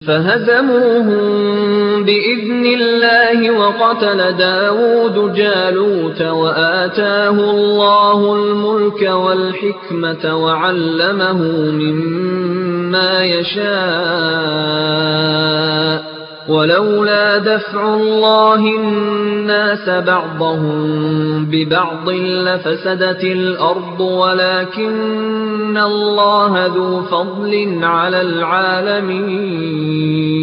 فهزموهم بإذن الله وقتل داود جالوت وآتاه الله الملك والحكمة وعلمه مما يشاء ولولا دفع الله الناس بعضهم ببعض لفسدت الأرض ولكن الله ذو فضل على العالمين